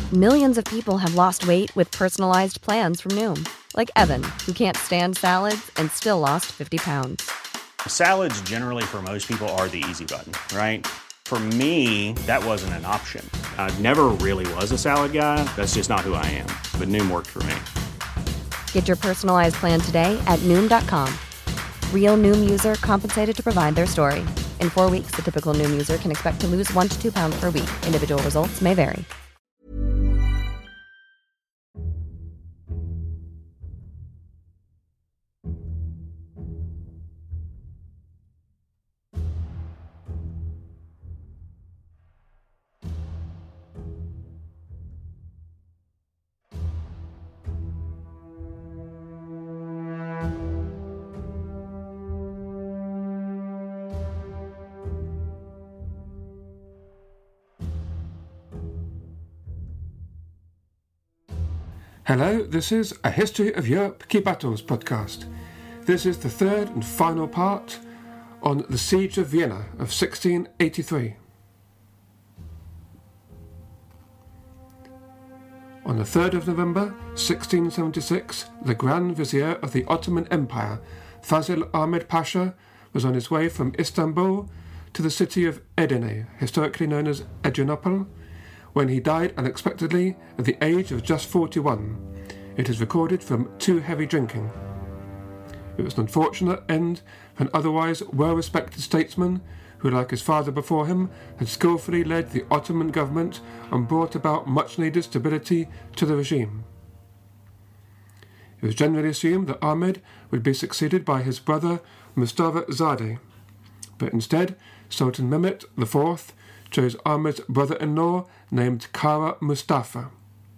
Millions of people have lost weight with personalized plans from Noom. Like Evan, who can't stand salads and still lost 50 pounds. Salads generally for most people are the easy button, right? For me, that wasn't an option. I never really was a salad guy. That's just not who I am. But Noom worked for me. Get your personalized plan today at Noom.com. Real Noom user compensated to provide their story. In 4 weeks, the typical Noom user can expect to lose 1 to 2 pounds per week. Individual results may vary. Hello, this is A History of Europe Key Battles podcast. This is the third and final part on the Siege of Vienna of 1683. On the 3rd of November 1676, the Grand Vizier of the Ottoman Empire, Fazil Ahmed Pasha, was on his way from Istanbul to the city of Edirne, historically known as Adrianople, when he died unexpectedly at the age of just 41. It is recorded from too heavy drinking. It was an unfortunate end for an otherwise well-respected statesman who, like his father before him, had skillfully led the Ottoman government and brought about much-needed stability to the regime. It was generally assumed that Ahmed would be succeeded by his brother Mustafa Zadeh, but instead Sultan Mehmet IV chose Ahmed's brother-in-law named Kara Mustafa.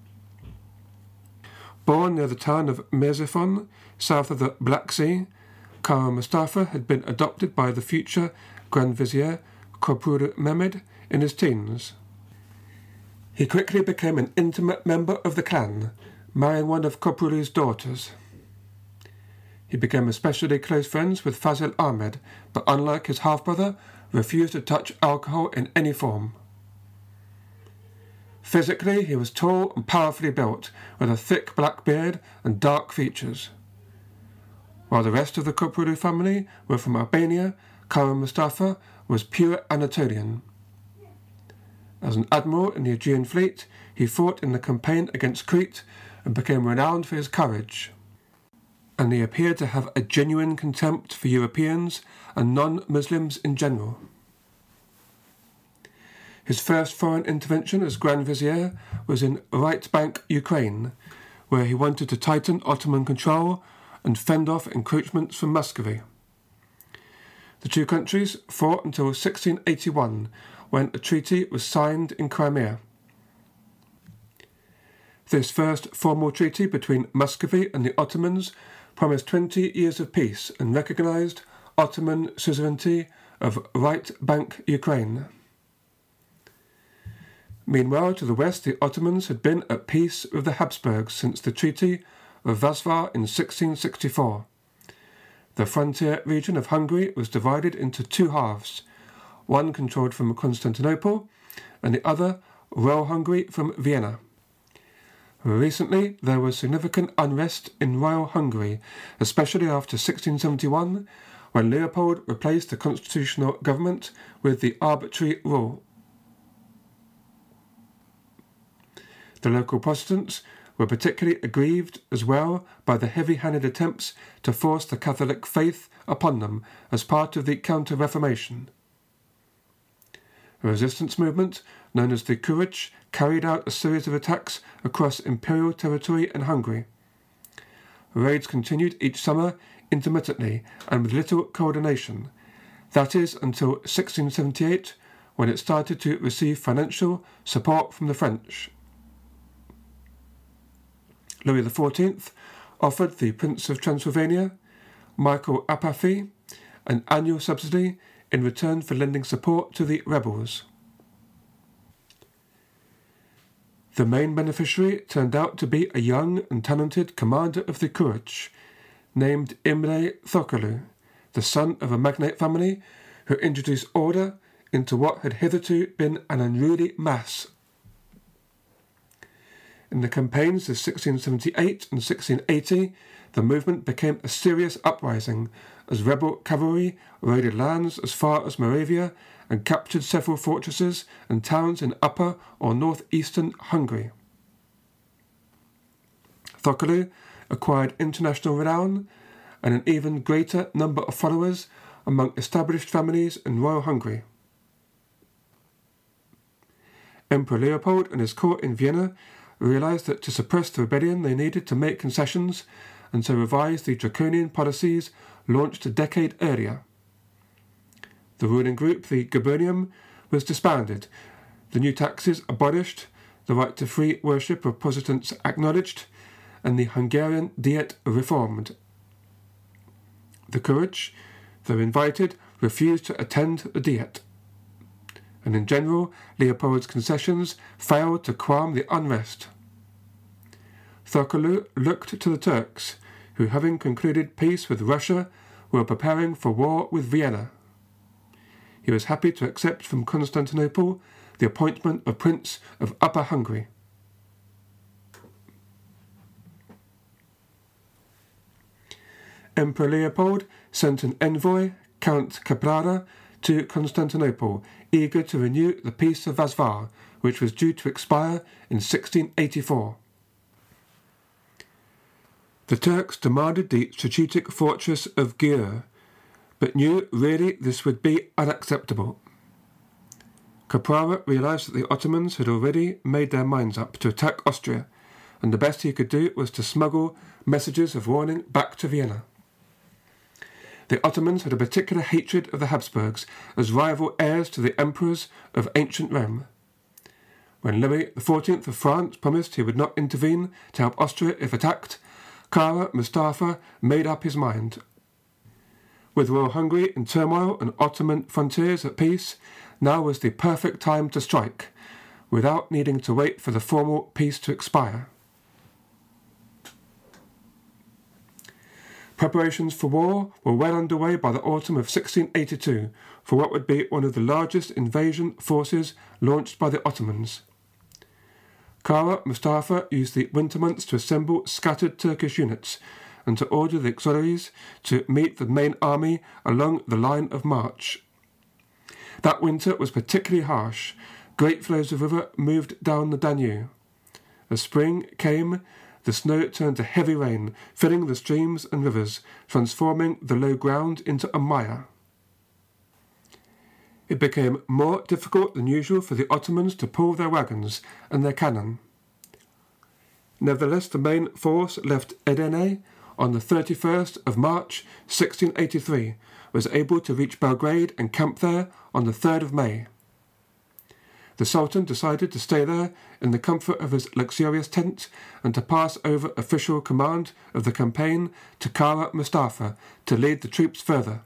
Born near the town of Merzifon, south of the Black Sea, Kara Mustafa had been adopted by the future Grand Vizier Khosrow Mehmed in his teens. He quickly became an intimate member of the clan, marrying one of Khosrow's daughters. He became especially close friends with Fazil Ahmed, but unlike his half-brother, refused to touch alcohol in any form. Physically, he was tall and powerfully built, with a thick black beard and dark features. While the rest of the Khosrow family were from Albania, Kara Mustafa was pure Anatolian. As an admiral in the Aegean fleet, he fought in the campaign against Crete and became renowned for his courage. And he appeared to have a genuine contempt for Europeans and non-Muslims in general. His first foreign intervention as Grand Vizier was in Right Bank, Ukraine, where he wanted to tighten Ottoman control and fend off encroachments from Muscovy. The two countries fought until 1681, when a treaty was signed in Crimea. This first formal treaty between Muscovy and the Ottomans promised 20 years of peace and recognized Ottoman suzerainty of Right Bank, Ukraine. Meanwhile, to the west, the Ottomans had been at peace with the Habsburgs since the Treaty of Vaslui in 1664. The frontier region of Hungary was divided into two halves, one controlled from Constantinople and the other, Royal Hungary, from Vienna. Recently, there was significant unrest in Royal Hungary, especially after 1671, when Leopold replaced the constitutional government with the arbitrary rule. The local Protestants were particularly aggrieved as well by the heavy-handed attempts to force the Catholic faith upon them as part of the Counter-Reformation. A resistance movement known as the Kuruc carried out a series of attacks across imperial territory in Hungary. Raids continued each summer intermittently and with little coordination, that is until 1678, when it started to receive financial support from the French. Louis XIV offered the Prince of Transylvania, Michael Apathy, an annual subsidy in return for lending support to the rebels. The main beneficiary turned out to be a young and talented commander of the Kuruc, named Imre Thokalu, the son of a magnate family who introduced order into what had hitherto been an unruly mass. In the campaigns of 1678 and 1680, the movement became a serious uprising as rebel cavalry raided lands as far as Moravia and captured several fortresses and towns in upper or northeastern Hungary. Thököly acquired international renown and an even greater number of followers among established families in Royal Hungary. Emperor Leopold and his court in Vienna realized that to suppress the rebellion they needed to make concessions, and so revised the draconian policies launched a decade earlier. The ruling group, the Gubernium, was disbanded, the new taxes abolished, the right to free worship of Protestants acknowledged, and the Hungarian Diet reformed. The Courage, though invited, refused to attend the Diet, and in general Leopold's concessions failed to calm the unrest. Thököly looked to the Turks, who, having concluded peace with Russia, were preparing for war with Vienna. He was happy to accept from Constantinople the appointment of Prince of Upper Hungary. Emperor Leopold sent an envoy, Count Caprara, to Constantinople, eager to renew the Peace of Vaslui, which was due to expire in 1684. The Turks demanded the strategic fortress of Győr, but knew really this would be unacceptable. Caprara realized that the Ottomans had already made their minds up to attack Austria, and the best he could do was to smuggle messages of warning back to Vienna. The Ottomans had a particular hatred of the Habsburgs as rival heirs to the emperors of ancient Rome. When Louis XIV of France promised he would not intervene to help Austria if attacked, Kara Mustafa made up his mind. With Royal Hungary in turmoil and Ottoman frontiers at peace, now was the perfect time to strike, without needing to wait for the formal peace to expire. Preparations for war were well underway by the autumn of 1682 for what would be one of the largest invasion forces launched by the Ottomans. Kara Mustafa used the winter months to assemble scattered Turkish units and to order the auxiliaries to meet the main army along the line of march. That winter was particularly harsh. Great flows of river moved down the Danube. As spring came, the snow turned to heavy rain, filling the streams and rivers, transforming the low ground into a mire. It became more difficult than usual for the Ottomans to pull their wagons and their cannon. Nevertheless, the main force left Edirne on the 31st of March 1683, was able to reach Belgrade and camp there on the 3rd of May. The Sultan decided to stay there in the comfort of his luxurious tent and to pass over official command of the campaign to Kara Mustafa to lead the troops further.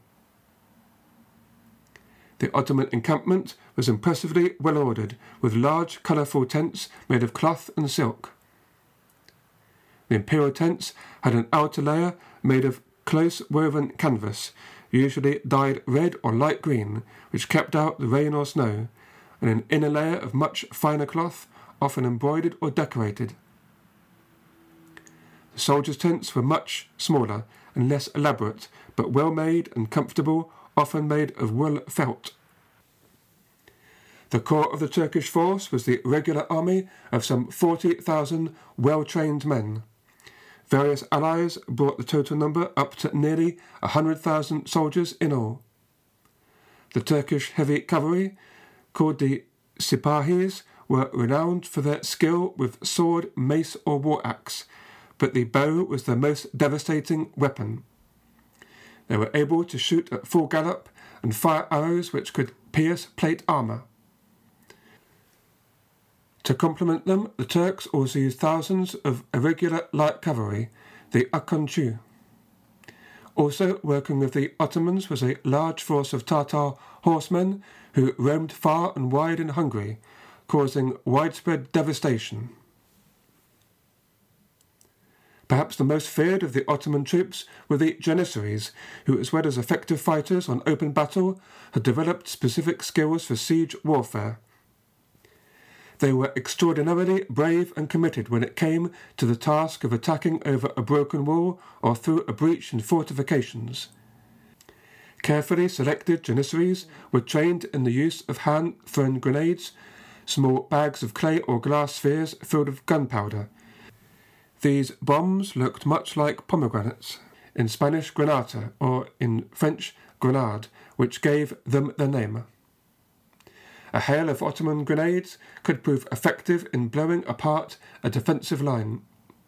The Ottoman encampment was impressively well ordered, with large colourful tents made of cloth and silk. The imperial tents had an outer layer made of close woven canvas, usually dyed red or light green, which kept out the rain or snow, and an inner layer of much finer cloth, often embroidered or decorated. The soldiers' tents were much smaller and less elaborate, but well made and comfortable, often made of wool felt. The core of the Turkish force was the regular army of some 40,000 well-trained men. Various allies brought the total number up to nearly 100,000 soldiers in all. The Turkish heavy cavalry, called the Sipahis, were renowned for their skill with sword, mace or war axe, but the bow was their most devastating weapon. They were able to shoot at full gallop and fire arrows which could pierce plate armour. To complement them, the Turks also used thousands of irregular light cavalry, the Akonchu. Also working with the Ottomans was a large force of Tatar horsemen who roamed far and wide in Hungary, causing widespread devastation. Perhaps the most feared of the Ottoman troops were the Janissaries, who, as well as effective fighters on open battle, had developed specific skills for siege warfare. They were extraordinarily brave and committed when it came to the task of attacking over a broken wall or through a breach in fortifications. Carefully selected Janissaries were trained in the use of hand-thrown grenades, small bags of clay or glass spheres filled with gunpowder. These bombs looked much like pomegranates, in Spanish granata or in French grenade, which gave them their name. A hail of Ottoman grenades could prove effective in blowing apart a defensive line.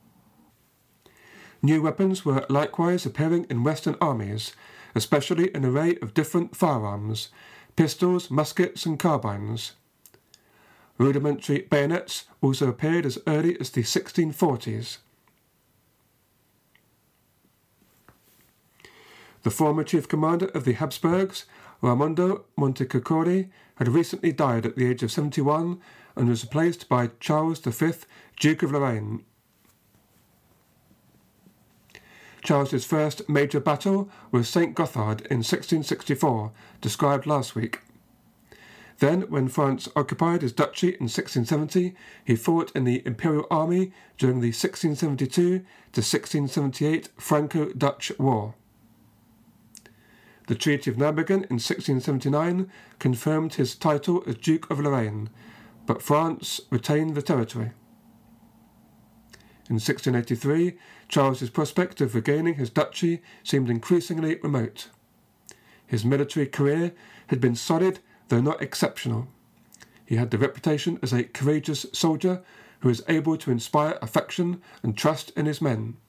New weapons were likewise appearing in Western armies, especially an array of different firearms, pistols, muskets and carbines. Rudimentary bayonets also appeared as early as the 1640s. The former chief commander of the Habsburgs, Raimondo Montecuccoli, had recently died at the age of 71 and was replaced by Charles V, Duke of Lorraine. Charles's first major battle was St. Gothard in 1664, described last week. Then, when France occupied his duchy in 1670, he fought in the Imperial Army during the 1672 to 1678 Franco-Dutch War. The Treaty of Nijmegen in 1679 confirmed his title as Duke of Lorraine, but France retained the territory. In 1683, Charles's prospect of regaining his duchy seemed increasingly remote. His military career had been solid, though not exceptional. He had the reputation as a courageous soldier who was able to inspire affection and trust in his men.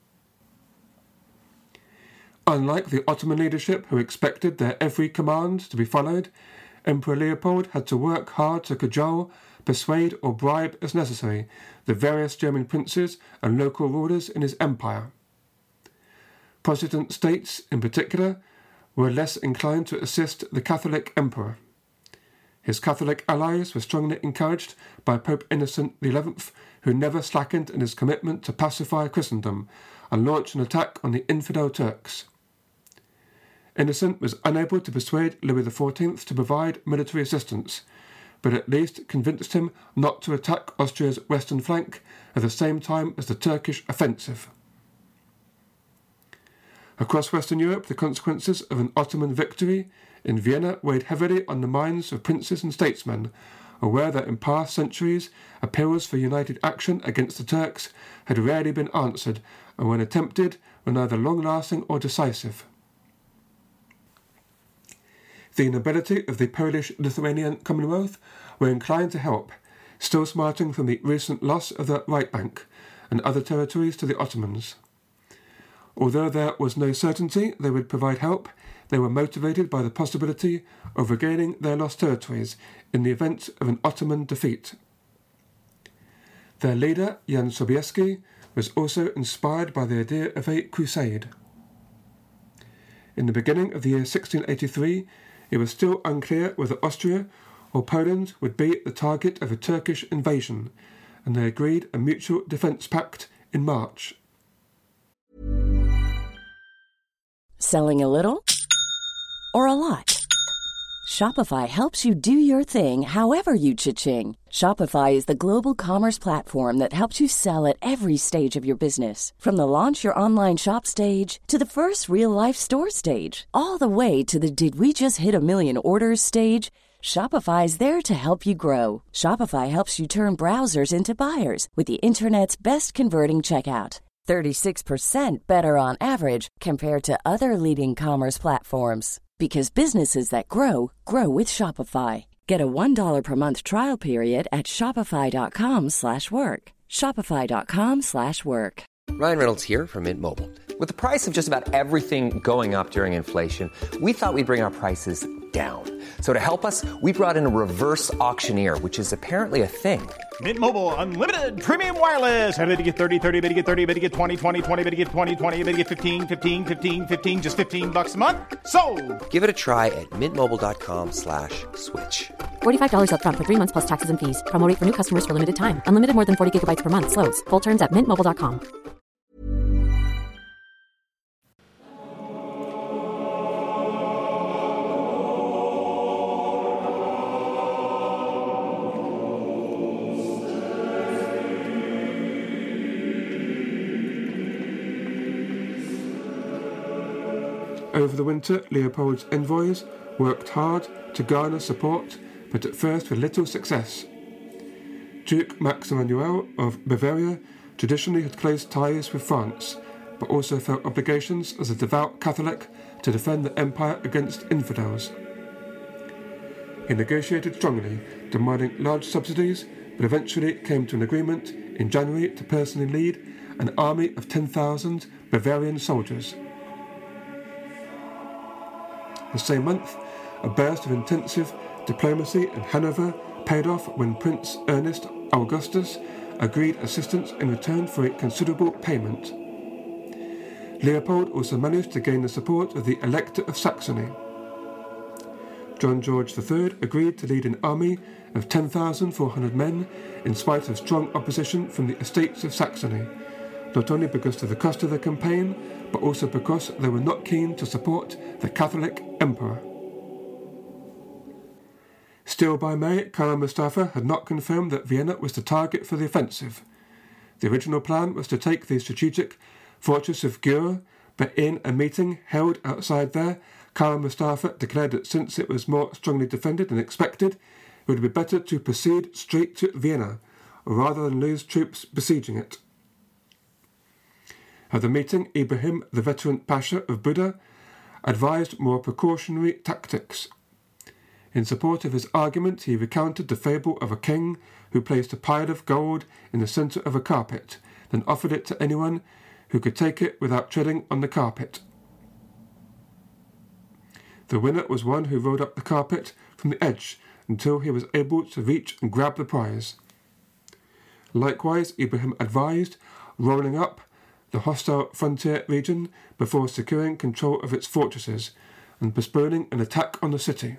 Unlike the Ottoman leadership, who expected their every command to be followed, Emperor Leopold had to work hard to cajole, persuade or bribe as necessary the various German princes and local rulers in his empire. Protestant states, in particular, were less inclined to assist the Catholic emperor. His Catholic allies were strongly encouraged by Pope Innocent XI, who never slackened in his commitment to pacify Christendom and launch an attack on the infidel Turks. Innocent was unable to persuade Louis XIV to provide military assistance, but at least convinced him not to attack Austria's western flank at the same time as the Turkish offensive. Across Western Europe, the consequences of an Ottoman victory in Vienna weighed heavily on the minds of princes and statesmen, aware that in past centuries appeals for united action against the Turks had rarely been answered, and when attempted were neither long-lasting or decisive. The nobility of the Polish-Lithuanian Commonwealth were inclined to help, still smarting from the recent loss of the right bank and other territories to the Ottomans. Although there was no certainty they would provide help, they were motivated by the possibility of regaining their lost territories in the event of an Ottoman defeat. Their leader, Jan Sobieski, was also inspired by the idea of a crusade. In the beginning of the year 1683, it was still unclear whether Austria or Poland would be the target of a Turkish invasion, and they agreed a mutual defence pact in March. Selling a little or a lot? Shopify helps you do your thing however you cha-ching. Shopify is the global commerce platform that helps you sell at every stage of your business. From the launch your online shop stage to the first real-life store stage, all the way to the did we just hit a million orders stage. Shopify is there to help you grow. Shopify helps you turn browsers into buyers with the internet's best converting checkout. 36% better on average compared to other leading commerce platforms. Because businesses that grow, grow with Shopify. Get a $1 per month trial period at shopify.com/work. Shopify.com/work. Ryan Reynolds here from Mint Mobile. With the price of just about everything going up during inflation, we thought we'd bring our prices down. So to help us, we brought in a reverse auctioneer, which is apparently a thing. Mint Mobile Unlimited Premium Wireless. How to get 30, 30, bit to get 30, bit to get 20, 20, 20, bit to get 20, 20, bit to get 15, 15, 15, 15, just $15 a month? Sold! Give it a try at mintmobile.com/switch. $45 up front for 3 months plus taxes and fees. Promo rate for new customers for limited time. Unlimited more than 40 gigabytes per month. Slows full terms at mintmobile.com. Over the winter, Leopold's envoys worked hard to garner support, but at first with little success. Duke Max Emanuel of Bavaria traditionally had close ties with France, but also felt obligations as a devout Catholic to defend the empire against infidels. He negotiated strongly, demanding large subsidies, but eventually came to an agreement in January to personally lead an army of 10,000 Bavarian soldiers. The same month, a burst of intensive diplomacy in Hanover paid off when Prince Ernest Augustus agreed assistance in return for a considerable payment. Leopold also managed to gain the support of the Elector of Saxony. John George III agreed to lead an army of 10,400 men in spite of strong opposition from the Estates of Saxony, not only because of the cost of the campaign, but also because they were not keen to support the Catholic Emperor. Still by May, Kara Mustafa had not confirmed that Vienna was the target for the offensive. The original plan was to take the strategic fortress of Győr, but in a meeting held outside there, Kara Mustafa declared that since it was more strongly defended than expected, it would be better to proceed straight to Vienna, rather than lose troops besieging it. At the meeting, Ibrahim, the veteran Pasha of Buda, advised more precautionary tactics. In support of his argument, he recounted the fable of a king who placed a pile of gold in the centre of a carpet, then offered it to anyone who could take it without treading on the carpet. The winner was one who rolled up the carpet from the edge until he was able to reach and grab the prize. Likewise, Ibrahim advised rolling up the hostile frontier region before securing control of its fortresses and postponing an attack on the city.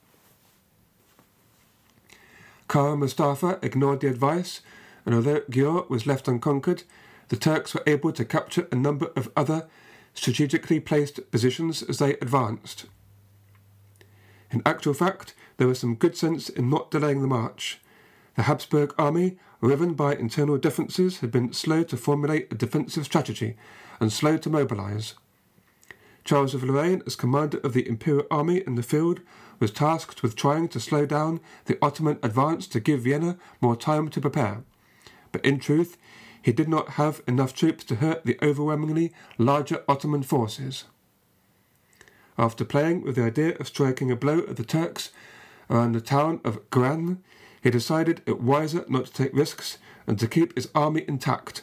Kara Mustafa ignored the advice, and although Győr was left unconquered, the Turks were able to capture a number of other strategically placed positions as they advanced. In actual fact, there was some good sense in not delaying the march. The Habsburg army, riven by internal differences, had been slow to formulate a defensive strategy and slow to mobilise. Charles of Lorraine, as commander of the imperial army in the field, was tasked with trying to slow down the Ottoman advance to give Vienna more time to prepare. But in truth, he did not have enough troops to hurt the overwhelmingly larger Ottoman forces. After playing with the idea of striking a blow at the Turks around the town of Gran, he decided it wiser not to take risks and to keep his army intact.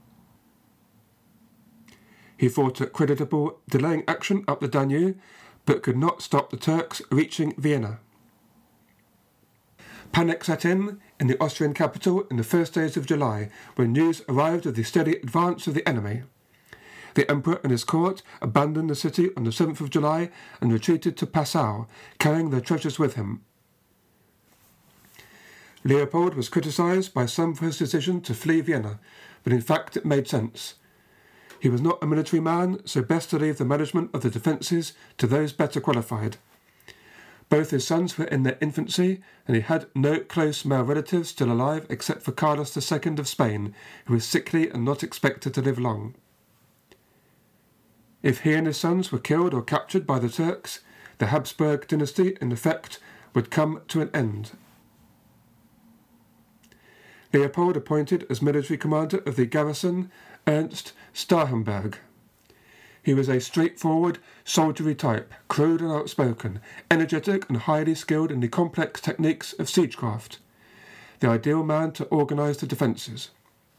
He fought a creditable delaying action up the Danube, but could not stop the Turks reaching Vienna. Panic set in the Austrian capital in the first days of July, when news arrived of the steady advance of the enemy. The Emperor and his court abandoned the city on the 7th of July and retreated to Passau, carrying their treasures with him. Leopold was criticised by some for his decision to flee Vienna, but in fact it made sense. He was not a military man, so best to leave the management of the defences to those better qualified. Both his sons were in their infancy, and he had no close male relatives still alive except for Carlos II of Spain, who was sickly and not expected to live long. If he and his sons were killed or captured by the Turks, the Habsburg dynasty, in effect, would come to an end. Leopold appointed as military commander of the garrison Ernst Starhemberg. He was a straightforward, soldiery type, crude and outspoken, energetic and highly skilled in the complex techniques of siegecraft, the ideal man to organise the defences.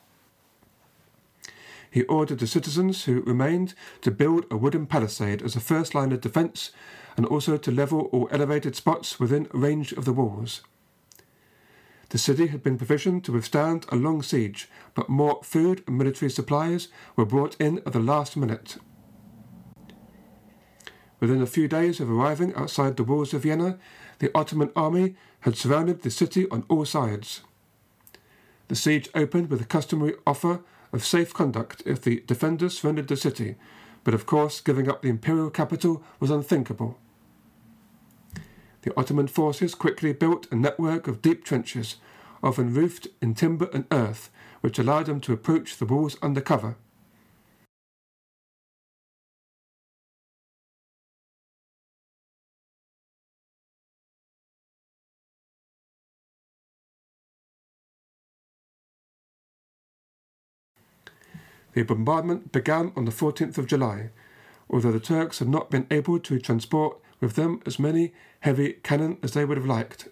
He ordered the citizens who remained to build a wooden palisade as a first line of defence, and also to level all elevated spots within range of the walls. The city had been provisioned to withstand a long siege, but more food and military supplies were brought in at the last minute. Within a few days of arriving outside the walls of Vienna, the Ottoman army had surrounded the city on all sides. The siege opened with the customary offer of safe conduct if the defenders surrendered the city, but of course giving up the imperial capital was unthinkable. The Ottoman forces quickly built a network of deep trenches, often roofed in timber and earth, which allowed them to approach the walls under cover. The bombardment began on the 14th of July, although the Turks had not been able to transport with them as many heavy cannon as they would have liked.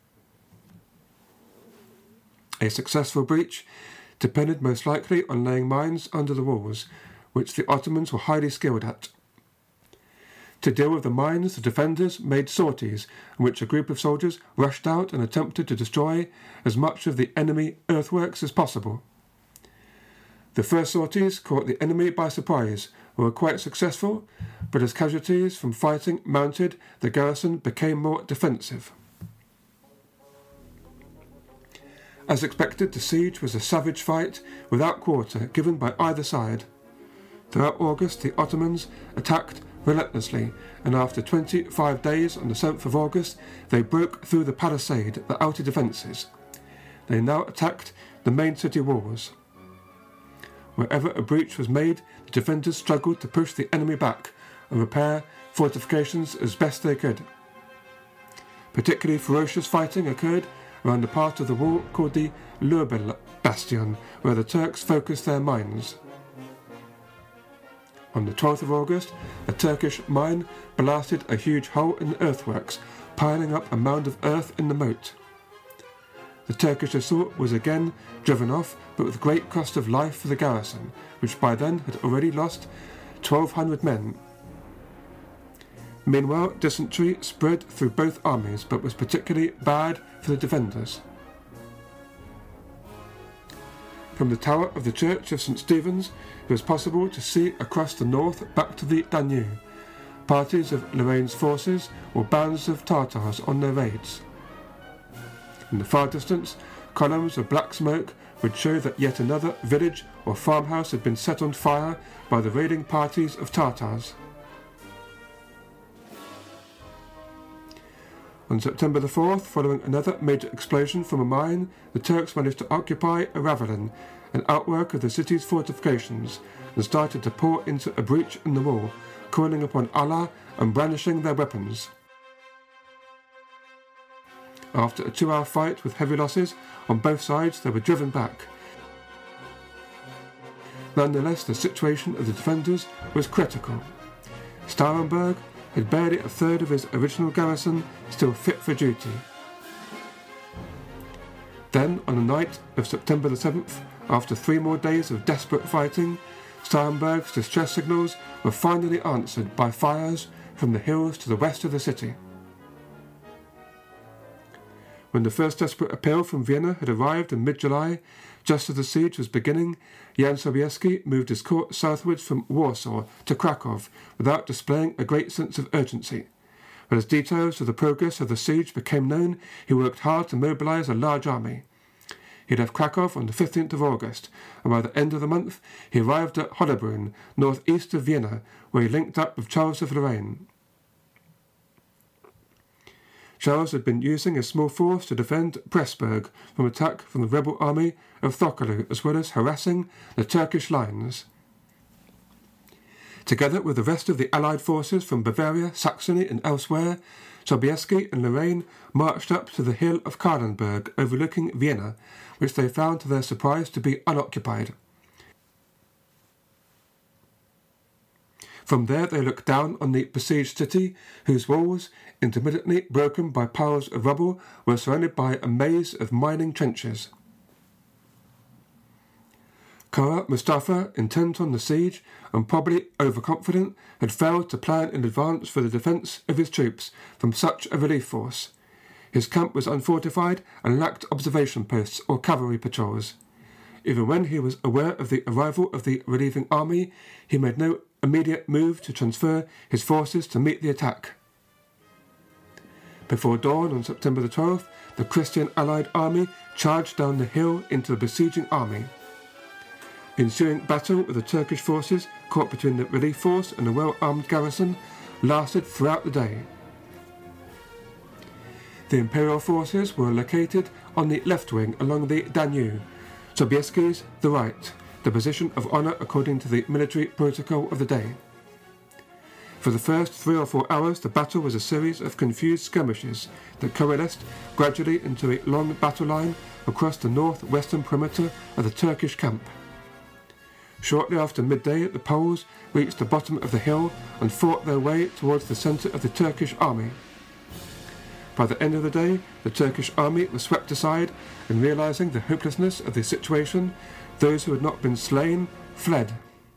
A successful breach depended most likely on laying mines under the walls, which the Ottomans were highly skilled at. To deal with the mines, the defenders made sorties in which a group of soldiers rushed out and attempted to destroy as much of the enemy earthworks as possible. The first sorties caught the enemy by surprise and were quite successful, but as casualties from fighting mounted, the garrison became more defensive. As expected, the siege was a savage fight without quarter given by either side. Throughout August, the Ottomans attacked relentlessly, and after 25 days on the 7th of August, they broke through the palisade, the outer defences. They now attacked the main city walls. Wherever a breach was made, the defenders struggled to push the enemy back and repair fortifications as best they could. Particularly ferocious fighting occurred around the part of the wall called the Lurbil Bastion, where the Turks focused their mines. On the 12th of August, a Turkish mine blasted a huge hole in the earthworks, piling up a mound of earth in the moat. The Turkish assault was again driven off, but with great cost of life for the garrison, which by then had already lost 1,200 men. Meanwhile, dysentery spread through both armies, but was particularly bad for the defenders. From the tower of the Church of St. Stephen's, it was possible to see across the north back to the Danube parties of Lorraine's forces or bands of Tartars on their raids. In the far distance, columns of black smoke would show that yet another village or farmhouse had been set on fire by the raiding parties of Tartars. On September the 4th, following another major explosion from a mine, the Turks managed to occupy Aravalin, an outwork of the city's fortifications, and started to pour into a breach in the wall, calling upon Allah and brandishing their weapons. After a 2-hour fight with heavy losses on both sides, they were driven back. Nonetheless, the situation of the defenders was critical. Starhemberg had barely a third of his original garrison still fit for duty. Then, on the night of September the 7th, after 3 more days of desperate fighting, Starhemberg's distress signals were finally answered by fires from the hills to the west of the city. When the first desperate appeal from Vienna had arrived in mid-July, just as the siege was beginning, Jan Sobieski moved his court southwards from Warsaw to Krakow without displaying a great sense of urgency. But as details of the progress of the siege became known, he worked hard to mobilise a large army. He left Krakow on the 15th of August, and by the end of the month he arrived at Hollabrunn, north-east of Vienna, where he linked up with Charles of Lorraine. Charles had been using a small force to defend Pressburg from attack from the rebel army of Thokulu, as well as harassing the Turkish lines. Together with the rest of the Allied forces from Bavaria, Saxony and elsewhere, Sobieski and Lorraine marched up to the hill of Kahlenberg overlooking Vienna, which they found to their surprise to be unoccupied. From there they looked down on the besieged city, whose walls, intermittently broken by piles of rubble, were surrounded by a maze of mining trenches. Kara Mustafa, intent on the siege and probably overconfident, had failed to plan in advance for the defence of his troops from such a relief force. His camp was unfortified and lacked observation posts or cavalry patrols. Even when he was aware of the arrival of the relieving army, he made no immediate move to transfer his forces to meet the attack. Before dawn on September the 12th, the Christian Allied army charged down the hill into the besieging army. The ensuing battle with the Turkish forces, caught between the relief force and a well-armed garrison, lasted throughout the day. The Imperial forces were located on the left wing along the Danube, Sobieski's the right, the position of honour according to the military protocol of the day. For the first 3 or 4 hours, the battle was a series of confused skirmishes that coalesced gradually into a long battle line across the north-western perimeter of the Turkish camp. Shortly after midday, the Poles reached the bottom of the hill and fought their way towards the centre of the Turkish army. By the end of the day, the Turkish army was swept aside, and realising the hopelessness of the situation, those who had not been slain fled.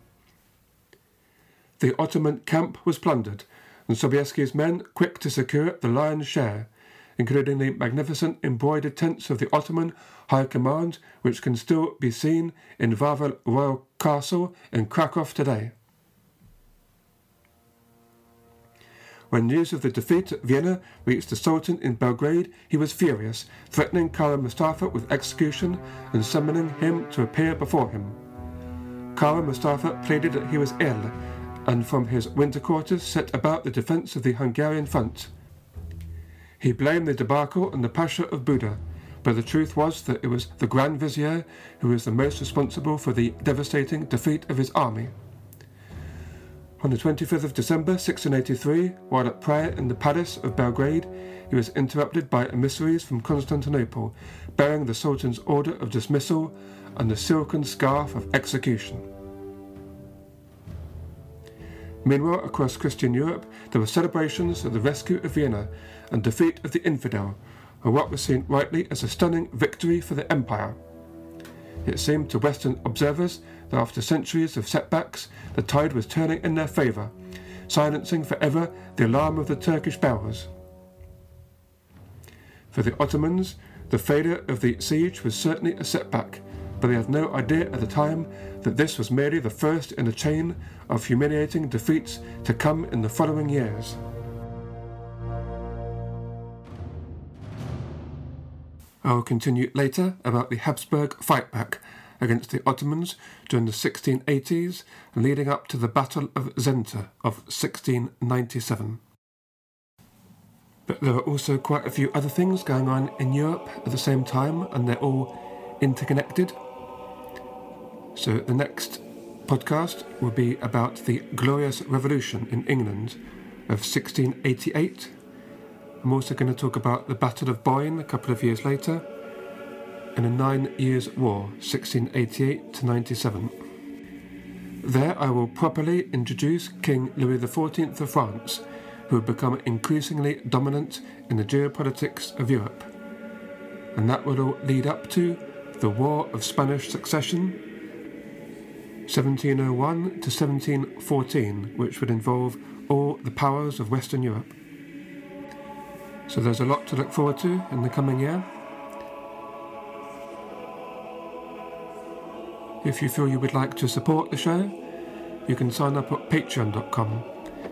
The Ottoman camp was plundered, and Sobieski's men quick to secure the lion's share, including the magnificent embroidered tents of the Ottoman High Command, which can still be seen in Wawel Royal Castle in Krakow today. When news of the defeat at Vienna reached the Sultan in Belgrade, he was furious, threatening Kara Mustafa with execution and summoning him to appear before him. Kara Mustafa pleaded that he was ill, and from his winter quarters set about the defence of the Hungarian front. He blamed the debacle on the Pasha of Buda, but the truth was that it was the Grand Vizier who was the most responsible for the devastating defeat of his army. On the 25th of December 1683, while at prayer in the palace of Belgrade, he was interrupted by emissaries from Constantinople, bearing the Sultan's order of dismissal and the silken scarf of execution. Meanwhile, across Christian Europe, there were celebrations of the rescue of Vienna and defeat of the infidel, or what was seen rightly as a stunning victory for the empire. It seemed to Western observers that after centuries of setbacks, the tide was turning in their favour, silencing forever the alarm of the Turkish bells. For the Ottomans, the failure of the siege was certainly a setback, but they had no idea at the time that this was merely the first in a chain of humiliating defeats to come in the following years. I will continue later about the Habsburg fightback against the Ottomans during the 1680s and leading up to the Battle of Zenta of 1697. But there are also quite a few other things going on in Europe at the same time, and they're all interconnected. So the next podcast will be about the Glorious Revolution in England of 1688. I'm also going to talk about the Battle of Boyne a couple of years later, and the 9 Years' War, 1688 to 97. There I will properly introduce King Louis XIV of France, who had become increasingly dominant in the geopolitics of Europe. And that will all lead up to the War of Spanish Succession, 1701 to 1714, which would involve all the powers of Western Europe. So there's a lot to look forward to in the coming year. If you feel you would like to support the show, you can sign up at patreon.com.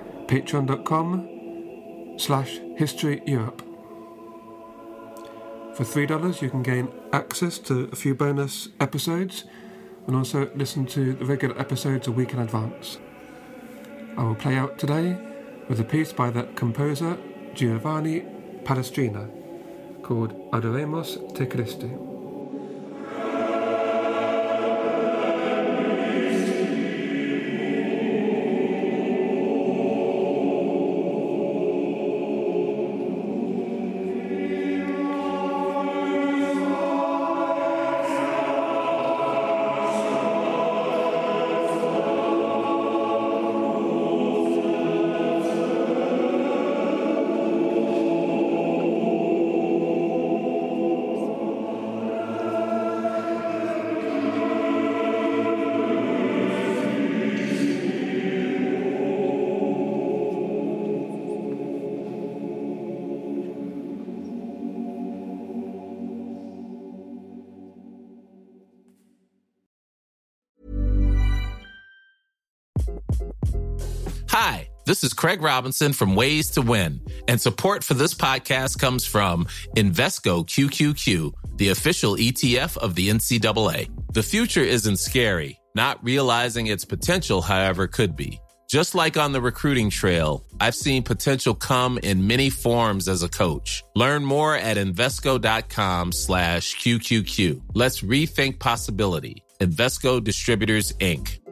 patreon.com/historyeurope. For $3 you can gain access to a few bonus episodes and also listen to the regular episodes a week in advance. I will play out today with a piece by the composer Giovanni Palestrina called Adoremos te Christi. Hi, this is Craig Robinson from Ways to Win, and support for this podcast comes from Invesco QQQ, the official ETF of the NCAA. The future isn't scary. Not realizing its potential, however, could be. Just like on the recruiting trail, I've seen potential come in many forms as a coach. Learn more at Invesco.com/QQQ. Let's rethink possibility. Invesco Distributors, Inc.